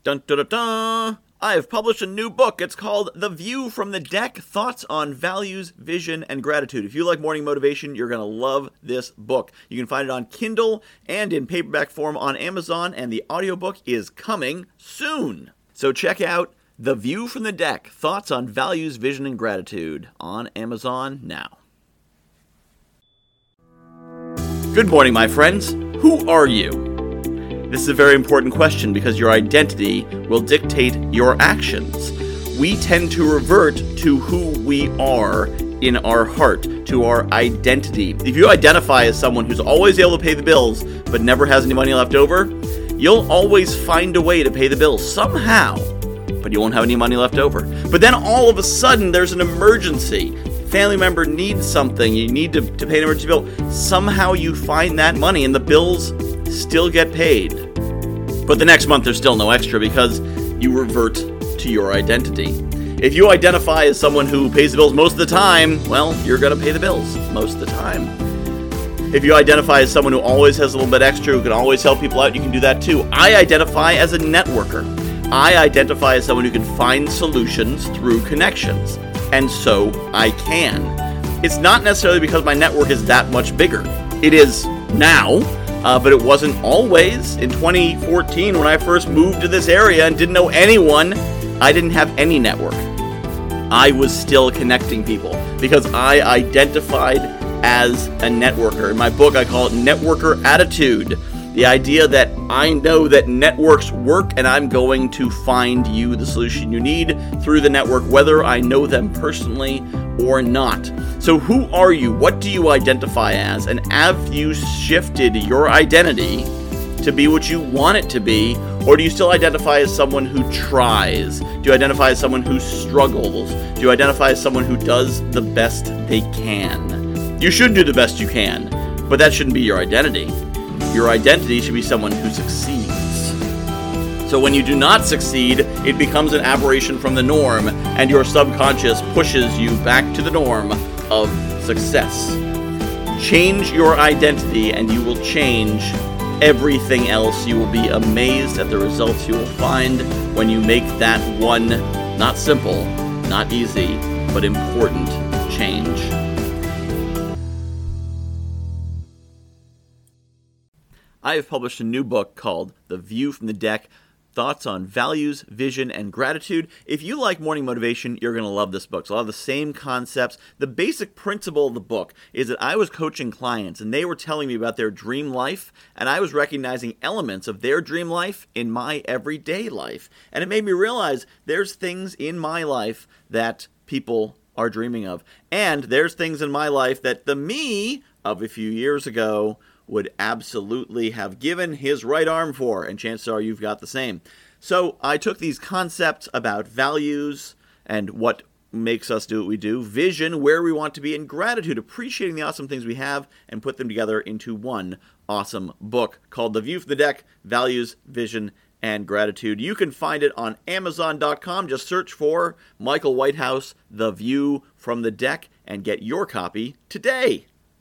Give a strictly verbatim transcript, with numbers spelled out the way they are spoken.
Dun dun dun dun! I have published a new book. It's called The View from the Deck, Thoughts on Values, Vision, and Gratitude. If you like morning motivation, you're going to love this book. You can find it on Kindle and in paperback form on Amazon, and the audiobook is coming soon. So check out The View from the Deck, Thoughts on Values, Vision, and Gratitude on Amazon now. Good morning, my friends. Who are you? This is a very important question because your identity will dictate your actions. We tend to revert to who we are in our heart, to our identity. If you identify as someone who's always able to pay the bills but never has any money left over, you'll always find a way to pay the bills somehow, but you won't have any money left over. But then all of a sudden there's an emergency. Family member needs something, you need to, to pay an emergency bill. Somehow you find that money and the bills still get paid. But the next month there's still no extra because you revert to your identity. If you identify as someone who pays the bills most of the time, well, you're going to pay the bills most of the time. If you identify as someone who always has a little bit extra, who can always help people out, you can do that too. I identify as a networker. I identify as someone who can find solutions through connections. And so I can. It's not necessarily because my network is that much bigger. It is now. Uh, but it wasn't always. In twenty fourteen, when I first moved to this area and didn't know anyone, I didn't have any network. I was still connecting people because I identified as a networker. In my book, I call it Networker Attitude. The idea that I know that networks work and I'm going to find you the solution you need through the network, whether I know them personally or not. So who are you? What do you identify as? And have you shifted your identity to be what you want it to be? Or do you still identify as someone who tries? Do you identify as someone who struggles? Do you identify as someone who does the best they can? You should do the best you can, but that shouldn't be your identity. Your identity should be someone who succeeds. So when you do not succeed, it becomes an aberration from the norm, and your subconscious pushes you back to the norm of success. Change your identity, and you will change everything else. You will be amazed at the results you will find when you make that one, not simple, not easy, but important change. I have published a new book called The View from the Deck, Thoughts on Values, Vision, and Gratitude. If you like morning motivation, you're going to love this book. So a lot of the same concepts. The basic principle of the book is that I was coaching clients, and they were telling me about their dream life, and I was recognizing elements of their dream life in my everyday life. And it made me realize there's things in my life that people are dreaming of. And there's things in my life that the me of a few years ago would absolutely have given his right arm for, and chances are you've got the same. So I took these concepts about values and what makes us do what we do, vision, where we want to be, and gratitude, appreciating the awesome things we have, and put them together into one awesome book called The View from the Deck, Values, Vision, and Gratitude. You can find it on Amazon dot com. Just search for Michael Whitehouse, The View from the Deck, and get your copy today.